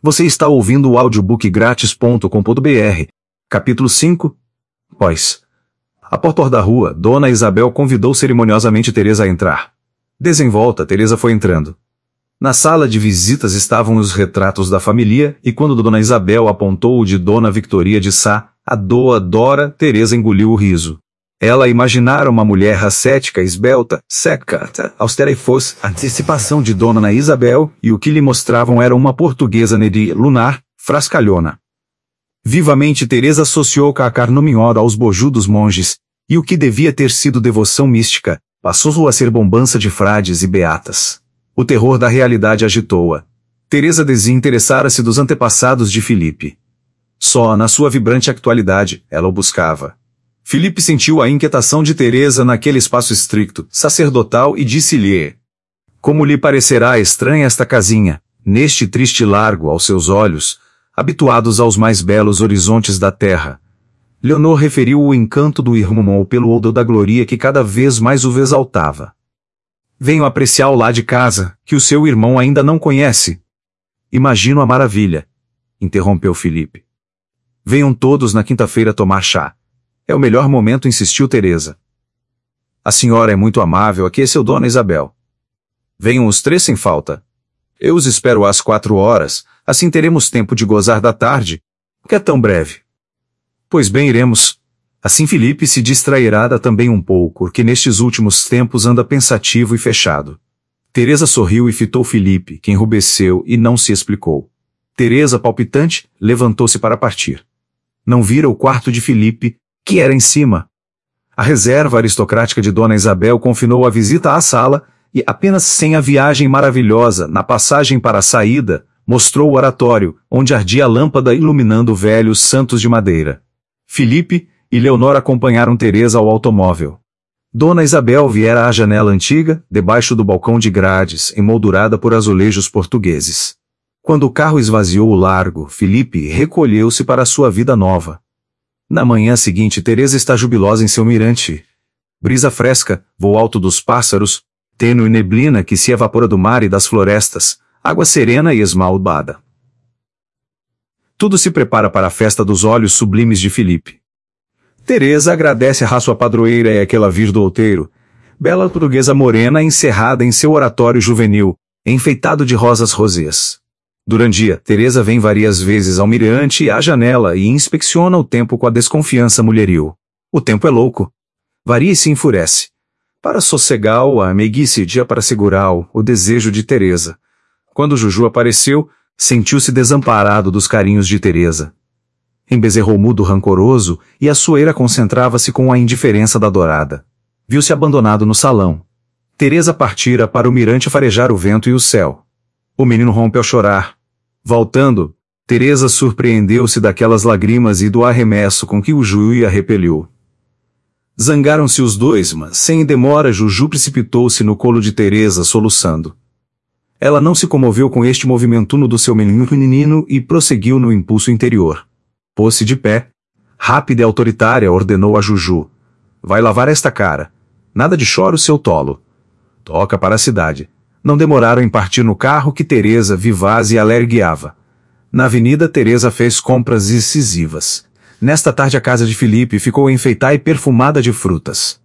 Você está ouvindo o audiobook grátis.com.br. Capítulo 5. Pós. A porta da rua, Dona Isabel convidou cerimoniosamente Teresa a entrar. Desenvolta, Teresa foi entrando. Na sala de visitas estavam os retratos da família, e quando Dona Isabel apontou o de Dona Victoria de Sá, a doa Dora, Teresa engoliu o riso. Ela imaginara uma mulher ascética, esbelta, seca, austera e fosse a antecipação de Dona Isabel, e o que lhe mostravam era uma portuguesa negra, lunar, frascalhona. Vivamente Teresa associou Cacar Nominhor aos bojudos monges, e o que devia ter sido devoção mística, passou a ser bombança de frades e beatas. O terror da realidade agitou-a. Teresa desinteressara-se dos antepassados de Filipe. Só na sua vibrante atualidade, ela o buscava. Filipe sentiu a inquietação de Teresa naquele espaço estricto, sacerdotal e disse-lhe: como lhe parecerá estranha esta casinha, neste triste largo aos seus olhos, habituados aos mais belos horizontes da terra. Leonor referiu o encanto do irmão pelo odor da gloria que cada vez mais o exaltava. Venho apreciá-lo lá de casa, que o seu irmão ainda não conhece. Imagino a maravilha, interrompeu Filipe. Venham todos na quinta-feira tomar chá. É o melhor momento, insistiu Teresa. A senhora é muito amável, aqui é seu Dona Isabel. Venham os três sem falta. Eu os espero às 4 horas, assim teremos tempo de gozar da tarde, que é tão breve. Pois bem, iremos. Assim Filipe se distrairá também um pouco, porque nestes últimos tempos anda pensativo e fechado. Teresa sorriu e fitou Filipe, que enrubesceu e não se explicou. Teresa, palpitante, levantou-se para partir. Não vira o quarto de Filipe, que era em cima. A reserva aristocrática de Dona Isabel confinou a visita à sala, e apenas sem a viagem maravilhosa, na passagem para a saída, mostrou o oratório, onde ardia a lâmpada iluminando velhos santos de madeira. Filipe e Leonor acompanharam Teresa ao automóvel. Dona Isabel viera à janela antiga, debaixo do balcão de grades, emoldurada por azulejos portugueses. Quando o carro esvaziou o largo, Filipe recolheu-se para a sua vida nova. Na manhã seguinte, Teresa está jubilosa em seu mirante. Brisa fresca, voo alto dos pássaros, tênue neblina que se evapora do mar e das florestas, água serena e esmalbada. Tudo se prepara para a festa dos olhos sublimes de Filipe. Teresa agradece a sua padroeira e aquela vir do outeiro, bela portuguesa morena encerrada em seu oratório juvenil, enfeitado de rosas rosés. Durante o dia, Teresa vem várias vezes ao mirante e à janela e inspeciona o tempo com a desconfiança mulheril. O tempo é louco. Varia e se enfurece. Para sossegá-o, a meiguice dia para segurá-o, o desejo de Teresa. Quando Juju apareceu, sentiu-se desamparado dos carinhos de Teresa. Embezerrou mudo rancoroso, e a sua ira concentrava-se com a indiferença da adorada. Viu-se abandonado no salão. Teresa partira para o mirante farejar o vento e o céu. O menino rompeu a chorar. Voltando, Teresa surpreendeu-se daquelas lágrimas e do arremesso com que o Juju a repeliu. Zangaram-se os dois, mas sem demora Juju precipitou-se no colo de Teresa soluçando. Ela não se comoveu com este movimento do seu menino e prosseguiu no impulso interior. Pôs-se de pé. Rápida e autoritária ordenou a Juju. Vai lavar esta cara. Nada de choro, seu tolo. Toca para a cidade. Não demoraram em partir no carro que Teresa, vivaz e alegre, guiava. Na avenida, Teresa fez compras incisivas. Nesta tarde a casa de Filipe ficou enfeitada e perfumada de frutas.